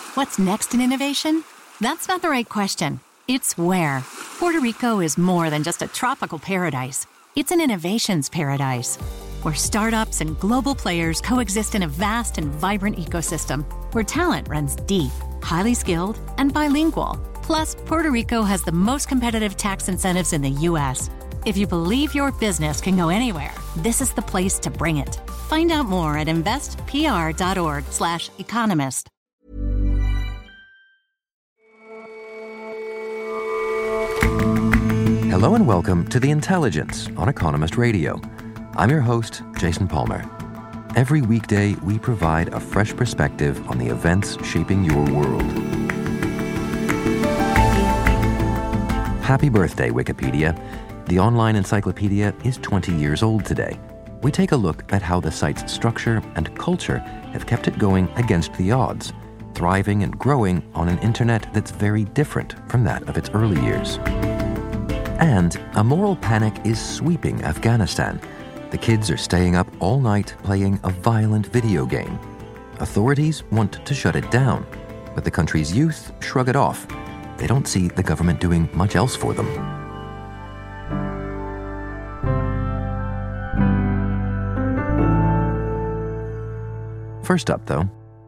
What's next in innovation? That's not the right question. It's where. Puerto Rico is more than just a tropical paradise. It's an innovations paradise, where startups and global players coexist in a vast and vibrant ecosystem, where talent runs deep, highly skilled, and bilingual. Plus, Puerto Rico has the most competitive tax incentives in the U.S. If you believe your business can go anywhere, this is the place to bring it. Find out more at investpr.org/economist. Hello and welcome to The Intelligence on Economist Radio. I'm your host, Jason Palmer. Every weekday, we provide a fresh perspective on the events shaping your world. Happy birthday, Wikipedia. The online encyclopedia is 20 years old today. We take a look at how the site's structure and culture have kept it going against the odds, thriving and growing on an internet that's very different from that of its early years. And a moral panic is sweeping Afghanistan. The kids are staying up all night playing a violent video game. Authorities want to shut it down, but the country's youth shrug it off. They don't see the government doing much else for them. First up, though,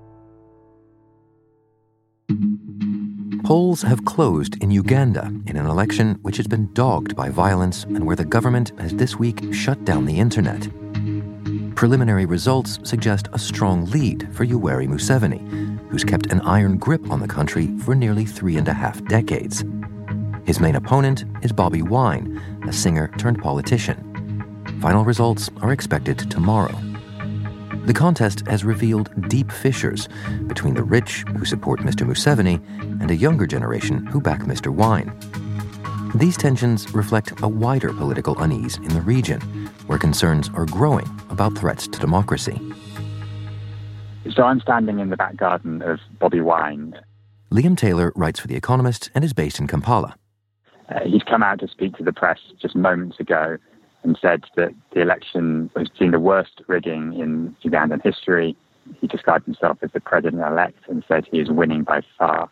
polls have closed in Uganda in an election which has been dogged by violence and where the government has this week shut down the internet. Preliminary results suggest a strong lead for Yoweri Museveni, who's kept an iron grip on the country for nearly 3.5 decades. His main opponent is Bobi Wine, a singer turned politician. Final results are expected tomorrow. The contest has revealed deep fissures between the rich, who support Mr. Museveni, and a younger generation who back Mr. Wine. These tensions reflect a wider political unease in the region, where concerns are growing about threats to democracy. So I'm standing in the back garden of Bobi Wine. Liam Taylor writes for The Economist and is based in Kampala. He's come out to speak to the press just moments ago and said that the election was seen the worst rigging in Ugandan history. He described himself as the president-elect and said he is winning by far.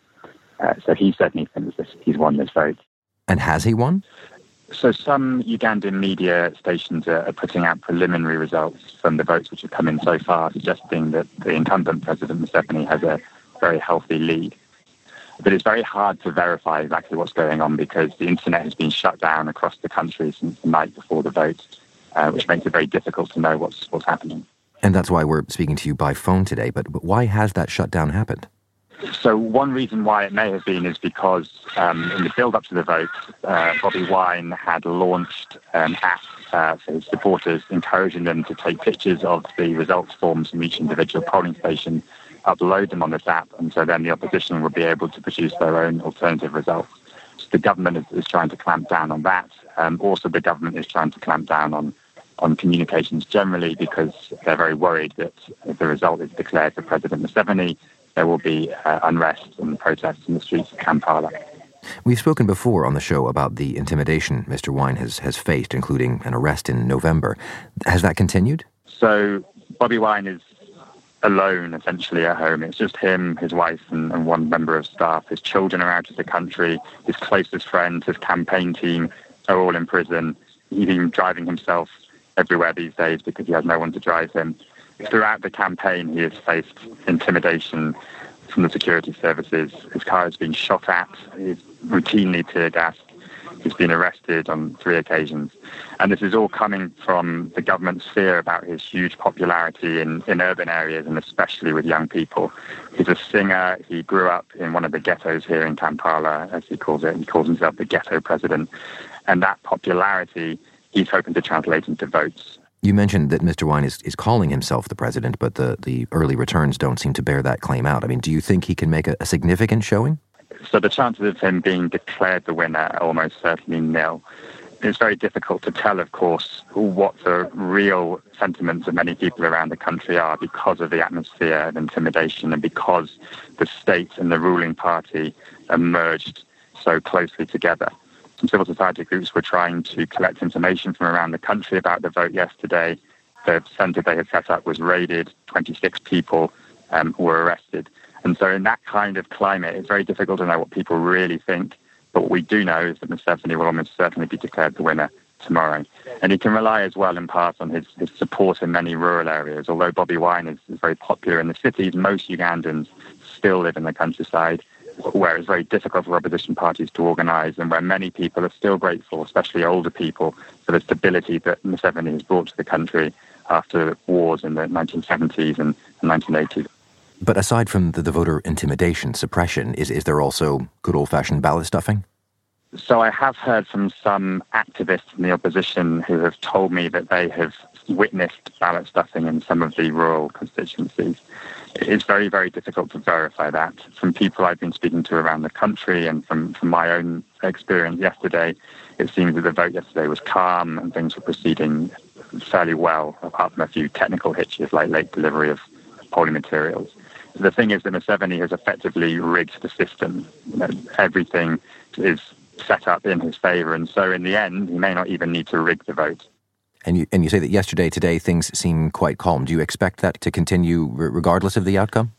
So he certainly thinks that he's won this vote. And has he won? So some Ugandan media stations are putting out preliminary results from the votes which have come in so far, suggesting that the incumbent President Museveni has a very healthy lead. But it's very hard to verify exactly what's going on because the internet has been shut down across the country since the night before the vote, which makes it very difficult to know what's happening. And that's why we're speaking to you by phone today. But why has that shutdown happened? So one reason why it may have been is because in the build-up to the vote, Bobi Wine had launched an app for his supporters, encouraging them to take pictures of the results forms from each individual polling station, upload them on this app, and so then the opposition would be able to produce their own alternative results. So the government is trying to clamp down on that. Also, the government is trying to clamp down on communications generally because they're very worried that if the result is declared for President Museveni, there will be unrest and protests in the streets of Kampala. We've spoken before on the show about the intimidation Mr. Wine has faced, including an arrest in November. Has that continued? So Bobi Wine is alone, essentially, at home. It's just him, his wife, and one member of staff. His children are out of the country. His closest friends, his campaign team are all in prison. He's even driving himself everywhere these days because he has no one to drive him. Throughout the campaign, he has faced intimidation from the security services. His car has been shot at. He's routinely tear-gassed. He's been arrested on 3 occasions. And this is all coming from the government's fear about his huge popularity in urban areas and especially with young people. He's a singer. He grew up in one of the ghettos here in Kampala, as he calls it. He calls himself the ghetto president. And that popularity, he's hoping to translate into votes. You mentioned that Mr. Wine is calling himself the president, but the early returns don't seem to bear that claim out. I mean, do you think he can make a significant showing? So the chances of him being declared the winner are almost certainly nil. It's very difficult to tell, of course, what the real sentiments of many people around the country are because of the atmosphere of intimidation and because the state and the ruling party are merged so closely together. Some civil society groups were trying to collect information from around the country about the vote yesterday. The centre they had set up was raided. 26 people were arrested. And so in that kind of climate, it's very difficult to know what people really think. But what we do know is that Museveni will almost certainly be declared the winner tomorrow. And he can rely as well in part on his support in many rural areas. Although Bobi Wine is very popular in the cities, most Ugandans still live in the countryside, where it's very difficult for opposition parties to organise and where many people are still grateful, especially older people, for the stability that Museveni has brought to the country after wars in the 1970s and 1980s. But aside from the voter intimidation, suppression, is there also good old-fashioned ballot stuffing? So I have heard from some activists in the opposition who have told me that they have witnessed ballot stuffing in some of the rural constituencies. It's very, very difficult to verify that. From people I've been speaking to around the country and from my own experience yesterday, it seems that the vote yesterday was calm and things were proceeding fairly well, apart from a few technical hitches like late delivery of polling materials. The thing is that Museveni has effectively rigged the system. Everything is set up in his favour, and so in the end, he may not even need to rig the vote. And you say that today, things seem quite calm. Do you expect that to continue regardless of the outcome?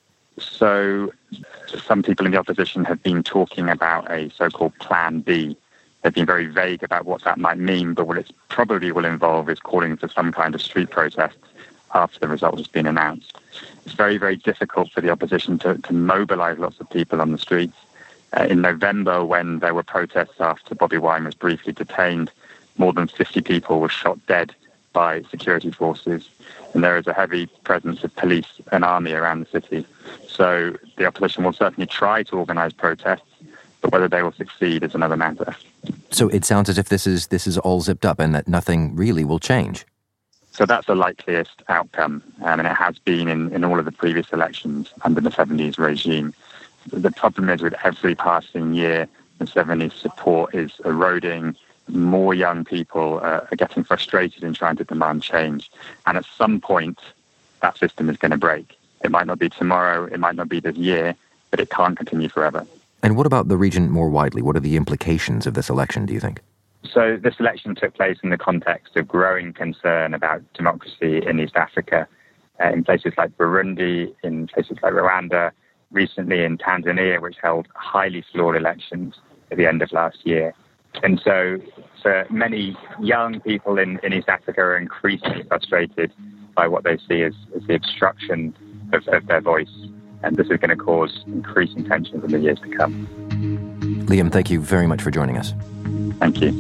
So some people in the opposition have been talking about a so-called Plan B. They've been very vague about what that might mean, but what it probably will involve is calling for some kind of street protests after the result has been announced. It's very, very difficult for the opposition to mobilise lots of people on the streets. In November, when there were protests after Bobi Wine was briefly detained, more than 50 people were shot dead by security forces, and there is a heavy presence of police and army around the city. So the opposition will certainly try to organise protests, but whether they will succeed is another matter. So it sounds as if this is all zipped up and that nothing really will change. So that's the likeliest outcome, and it has been in all of the previous elections under Museveni's regime. The problem is with every passing year, Museveni's support is eroding. More young people are getting frustrated in trying to demand change. And at some point, that system is going to break. It might not be tomorrow, it might not be this year, but it can't continue forever. And what about the region more widely? What are the implications of this election, do you think? So this election took place in the context of growing concern about democracy in East Africa, in places like Burundi, in places like Rwanda, recently in Tanzania, which held highly flawed elections at the end of last year. And so many young people in East Africa are increasingly frustrated by what they see as the obstruction of their voice. And this is going to cause increasing tensions in the years to come. Liam, thank you very much for joining us. Thank you.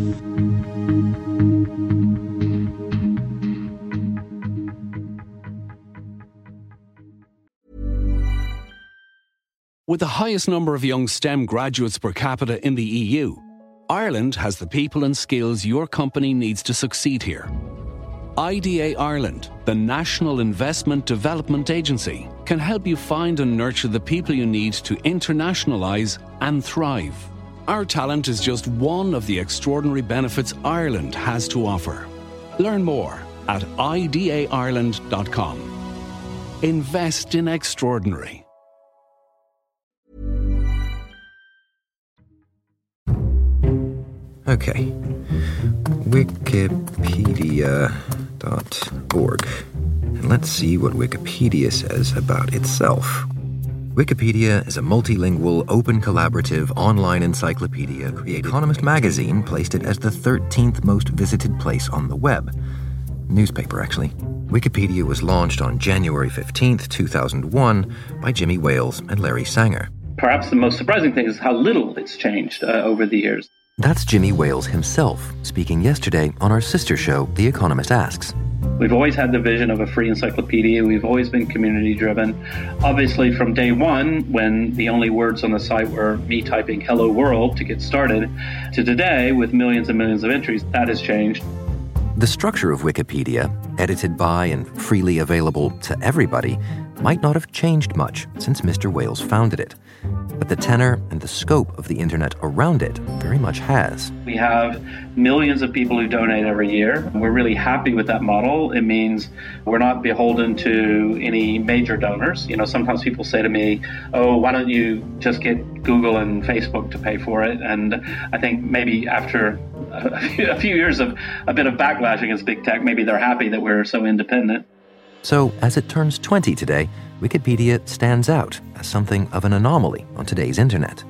With the highest number of young STEM graduates per capita in the EU, Ireland has the people and skills your company needs to succeed here. IDA Ireland, the National Investment Development Agency, can help you find and nurture the people you need to internationalise and thrive. Our talent is just one of the extraordinary benefits Ireland has to offer. Learn more at idaireland.com. Invest in extraordinary. Okay. Wikipedia.org. And let's see what Wikipedia says about itself. Wikipedia is a multilingual, open collaborative online encyclopedia created. Economist magazine placed it as the 13th most visited place on the web. Newspaper, actually. Wikipedia was launched on January 15th, 2001 by Jimmy Wales and Larry Sanger. Perhaps the most surprising thing is how little it's changed over the years. That's Jimmy Wales himself, speaking yesterday on our sister show, The Economist Asks. We've always had the vision of a free encyclopedia. We've always been community-driven. Obviously, from day one, when the only words on the site were me typing "Hello World" to get started, to today, with millions and millions of entries, that has changed. The structure of Wikipedia, edited by and freely available to everybody, might not have changed much since Mr. Wales founded it. But the tenor and the scope of the internet around it very much has. We have millions of people who donate every year. We're really happy with that model. It means we're not beholden to any major donors. You know, sometimes people say to me, oh, why don't you just get Google and Facebook to pay for it? And I think maybe after a few years of a bit of backlash against big tech, maybe they're happy that we're so independent. So, as it turns 20 today, Wikipedia stands out as something of an anomaly on today's internet.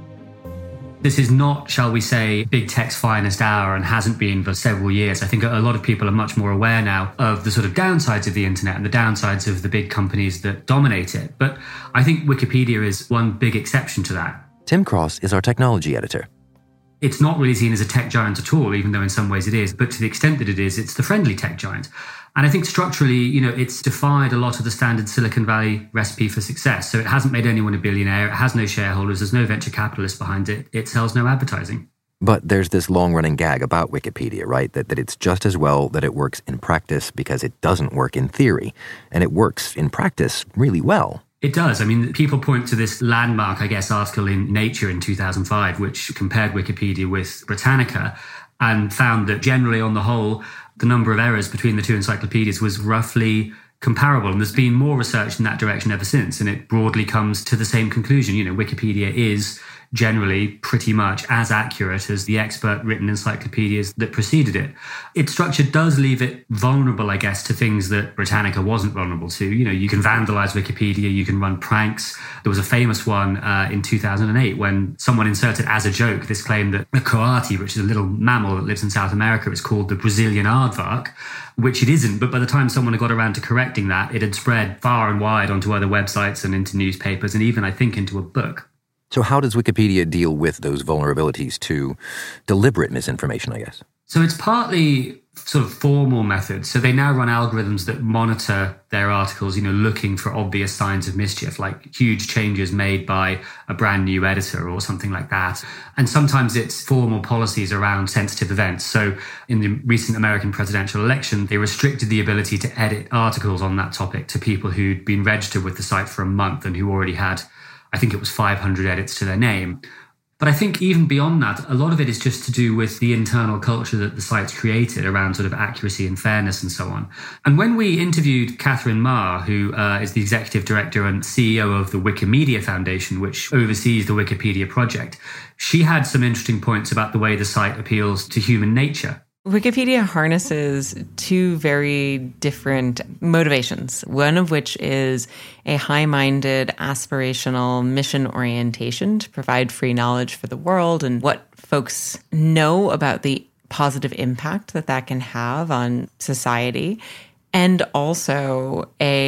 This is not, shall we say, big tech's finest hour and hasn't been for several years. I think a lot of people are much more aware now of the sort of downsides of the internet and the downsides of the big companies that dominate it. But I think Wikipedia is one big exception to that. Tim Cross is our technology editor. It's not really seen as a tech giant at all, even though in some ways it is. But to the extent that it is, it's the friendly tech giant. And I think structurally, it's defied a lot of the standard Silicon Valley recipe for success. So it hasn't made anyone a billionaire. It has no shareholders. There's no venture capitalists behind it. It sells no advertising. But there's this long-running gag about Wikipedia, right? That it's just as well that it works in practice because it doesn't work in theory. And it works in practice really well. It does. I mean, people point to this landmark, article in Nature in 2005, which compared Wikipedia with Britannica and found that generally on the whole, the number of errors between the two encyclopedias was roughly comparable. And there's been more research in that direction ever since. And it broadly comes to the same conclusion. Wikipedia is generally pretty much as accurate as the expert-written encyclopedias that preceded it. Its structure does leave it vulnerable, I guess, to things that Britannica wasn't vulnerable to. You can vandalize Wikipedia, you can run pranks. There was a famous one in 2008 when someone inserted as a joke this claim that a coati, which is a little mammal that lives in South America, is called the Brazilian aardvark, which it isn't. But by the time someone had got around to correcting that, it had spread far and wide onto other websites and into newspapers and even, I think, into a book. So how does Wikipedia deal with those vulnerabilities to deliberate misinformation, I guess? So it's partly sort of formal methods. So they now run algorithms that monitor their articles, looking for obvious signs of mischief, like huge changes made by a brand new editor or something like that. And sometimes it's formal policies around sensitive events. So in the recent American presidential election, they restricted the ability to edit articles on that topic to people who'd been registered with the site for a month and who already had, I think it was 500 edits to their name. But I think even beyond that, a lot of it is just to do with the internal culture that the site's created around sort of accuracy and fairness and so on. And when we interviewed Catherine Ma, who is the executive director and CEO of the Wikimedia Foundation, which oversees the Wikipedia project, she had some interesting points about the way the site appeals to human nature. Wikipedia harnesses two very different motivations, one of which is a high-minded, aspirational mission orientation to provide free knowledge for the world and what folks know about the positive impact that can have on society, and also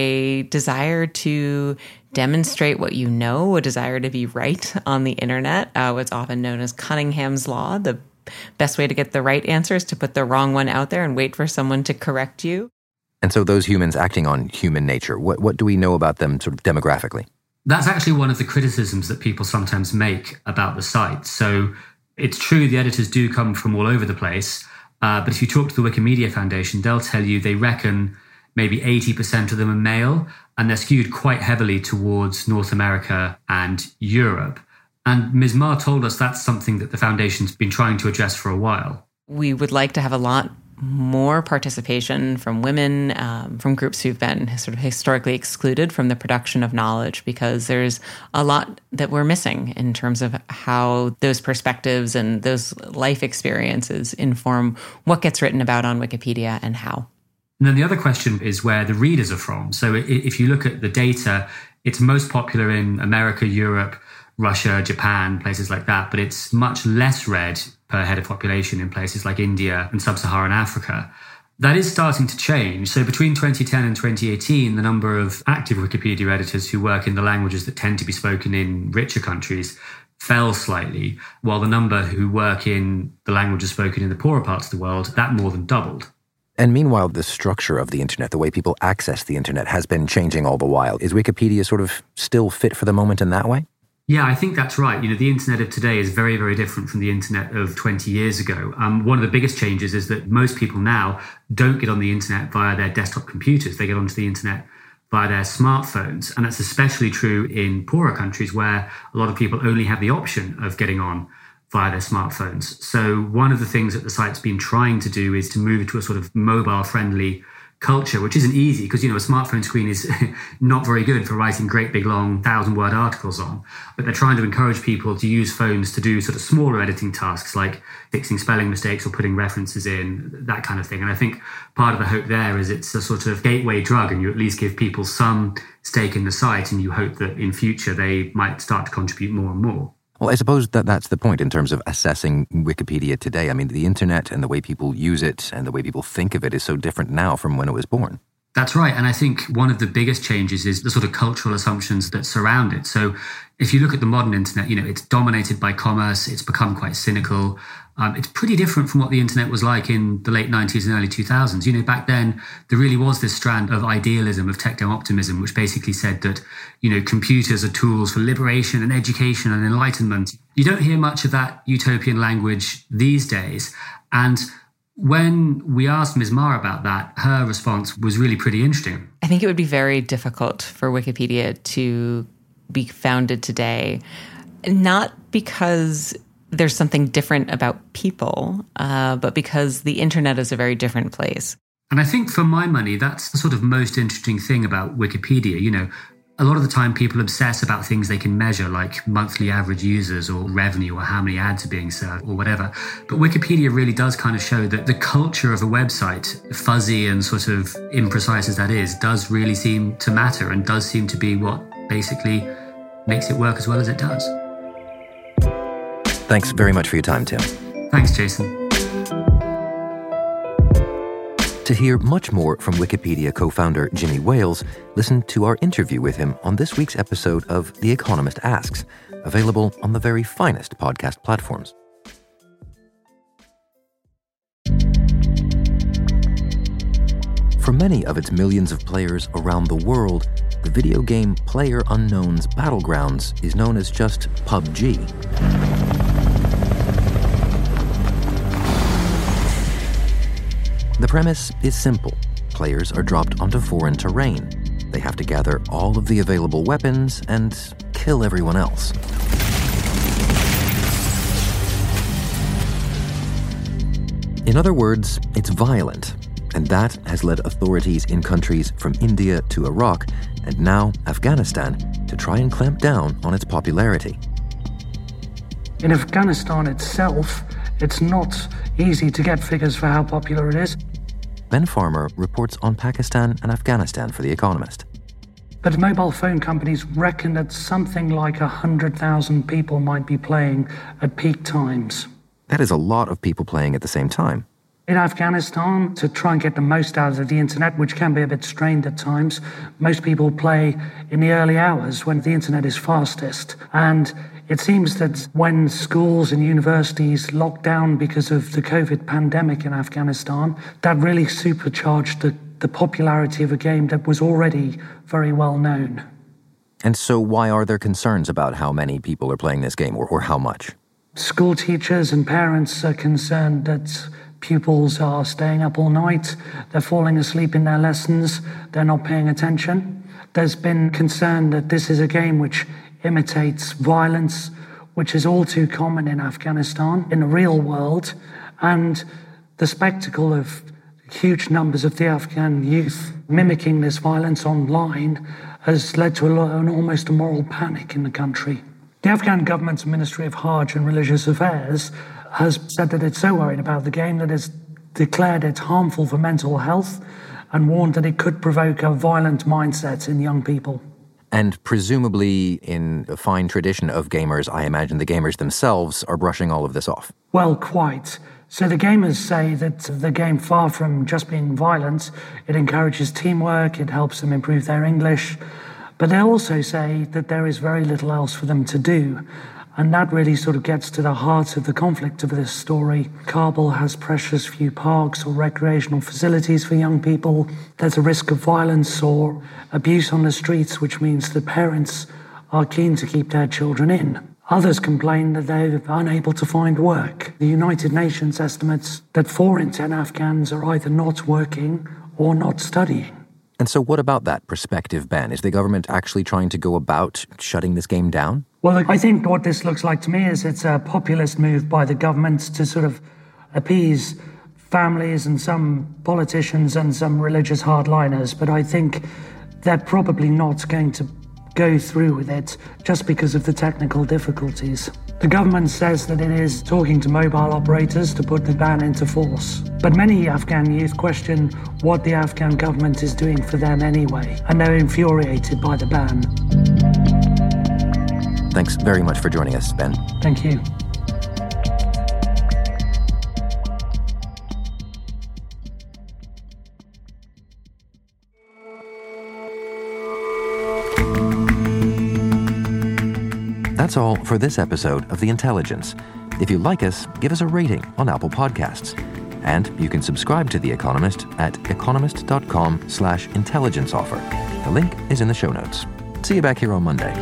a desire to demonstrate what you know, a desire to be right on the internet, what's often known as Cunningham's Law. The best way to get the right answer is to put the wrong one out there and wait for someone to correct you. And so those humans acting on human nature, what do we know about them sort of demographically? That's actually one of the criticisms that people sometimes make about the site. So it's true the editors do come from all over the place, but if you talk to the Wikimedia Foundation, they'll tell you they reckon maybe 80% of them are male, and they're skewed quite heavily towards North America and Europe. And Ms. Ma told us that's something that the Foundation's been trying to address for a while. We would like to have a lot more participation from women, from groups who've been sort of historically excluded from the production of knowledge, because there's a lot that we're missing in terms of how those perspectives and those life experiences inform what gets written about on Wikipedia and how. And then the other question is where the readers are from. So if you look at the data, it's most popular in America, Europe, Russia, Japan, places like that, but it's much less read per head of population in places like India and sub-Saharan Africa. That is starting to change. So between 2010 and 2018, the number of active Wikipedia editors who work in the languages that tend to be spoken in richer countries fell slightly, while the number who work in the languages spoken in the poorer parts of the world, that more than doubled. And meanwhile, the structure of the internet, the way people access the internet, has been changing all the while. Is Wikipedia sort of still fit for the moment in that way? Yeah, I think that's right. The internet of today is very, very different from the internet of 20 years ago. One of the biggest changes is that most people now don't get on the internet via their desktop computers. They get onto the internet via their smartphones. And that's especially true in poorer countries where a lot of people only have the option of getting on via their smartphones. So one of the things that the site's been trying to do is to move to a sort of mobile-friendly culture, which isn't easy because, a smartphone screen is not very good for writing great big long 1,000-word articles on. But they're trying to encourage people to use phones to do sort of smaller editing tasks like fixing spelling mistakes or putting references in, that kind of thing. And I think part of the hope there is it's a sort of gateway drug, and you at least give people some stake in the site, and you hope that in future they might start to contribute more and more. Well, I suppose that's the point in terms of assessing Wikipedia today. I mean, the internet and the way people use it and the way people think of it is so different now from when it was born. That's right. And I think one of the biggest changes is the sort of cultural assumptions that surround it. So if you look at the modern internet, it's dominated by commerce. It's become quite cynical. It's pretty different from what the internet was like in the late 90s and early 2000s. Back then, there really was this strand of idealism, of techno-optimism, which basically said that, computers are tools for liberation and education and enlightenment. You don't hear much of that utopian language these days. And when we asked Ms. Ma about that, her response was really pretty interesting. I think it would be very difficult for Wikipedia to be founded today, not because there's something different about people, but because the internet is a very different place. And I think for my money, that's the sort of most interesting thing about Wikipedia. A lot of the time people obsess about things they can measure, like monthly average users or revenue or how many ads are being served or whatever. But Wikipedia really does kind of show that the culture of a website, fuzzy and sort of imprecise as that is, does really seem to matter and does seem to be what basically makes it work as well as it does. Thanks very much for your time, Tim. Thanks, Jason. To hear much more from Wikipedia co-founder Jimmy Wales, listen to our interview with him on this week's episode of The Economist Asks, available on the very finest podcast platforms. For many of its millions of players around the world, the video game PlayerUnknown's Battlegrounds is known as just PUBG. The premise is simple. Players are dropped onto foreign terrain. They have to gather all of the available weapons and kill everyone else. In other words, it's violent, and that has led authorities in countries from India to Iraq and now Afghanistan to try and clamp down on its popularity. In Afghanistan itself, it's not easy to get figures for how popular it is. Ben Farmer reports on Pakistan and Afghanistan for The Economist. But mobile phone companies reckon that something like 100,000 people might be playing at peak times. That is a lot of people playing at the same time. In Afghanistan, to try and get the most out of the internet, which can be a bit strained at times, most people play in the early hours when the internet is fastest. And it seems that when schools and universities locked down because of the COVID pandemic in Afghanistan, that really supercharged the popularity of a game that was already very well known. And so why are there concerns about how many people are playing this game or how much? School teachers and parents are concerned that pupils are staying up all night, they're falling asleep in their lessons, they're not paying attention. There's been concern that this is a game which imitates violence, which is all too common in Afghanistan, in the real world, and the spectacle of huge numbers of the Afghan youth mimicking this violence online has led to an almost a moral panic in the country. The Afghan government's Ministry of Hajj and Religious Affairs has said that it's so worried about the game that it's declared it harmful for mental health and warned that it could provoke a violent mindset in young people. And presumably, in a fine tradition of gamers, I imagine the gamers themselves are brushing all of this off. Well, quite. So the gamers say that the game, far from just being violent, it encourages teamwork, it helps them improve their English. But they also say that there is very little else for them to do. And that really sort of gets to the heart of the conflict of this story. Kabul has precious few parks or recreational facilities for young people. There's a risk of violence or abuse on the streets, which means the parents are keen to keep their children in. Others complain that they're unable to find work. The United Nations estimates that 4 in 10 Afghans are either not working or not studying. And so what about that perspective, Ben? Is the government actually trying to go about shutting this game down? Well, I think what this looks like to me is it's a populist move by the government to sort of appease families and some politicians and some religious hardliners, but I think they're probably not going to go through with it just because of the technical difficulties. The government says that it is talking to mobile operators to put the ban into force. But many Afghan youth question what the Afghan government is doing for them anyway, and they're infuriated by the ban. Thanks very much for joining us, Ben. Thank you. That's all for this episode of The Intelligence. If you like us, give us a rating on Apple Podcasts. And you can subscribe to The Economist at economist.com/intelligence offer. The link is in the show notes. See you back here on Monday.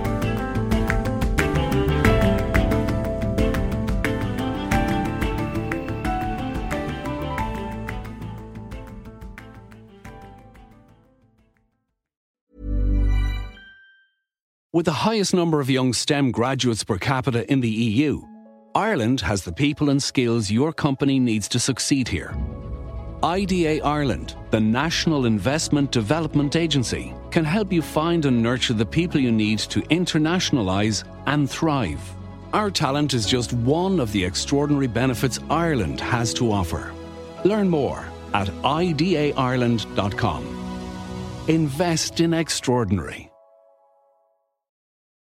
With the highest number of young STEM graduates per capita in the EU, Ireland has the people and skills your company needs to succeed here. IDA Ireland, the National Investment Development Agency, can help you find and nurture the people you need to internationalise and thrive. Our talent is just one of the extraordinary benefits Ireland has to offer. Learn more at idaireland.com. Invest in extraordinary.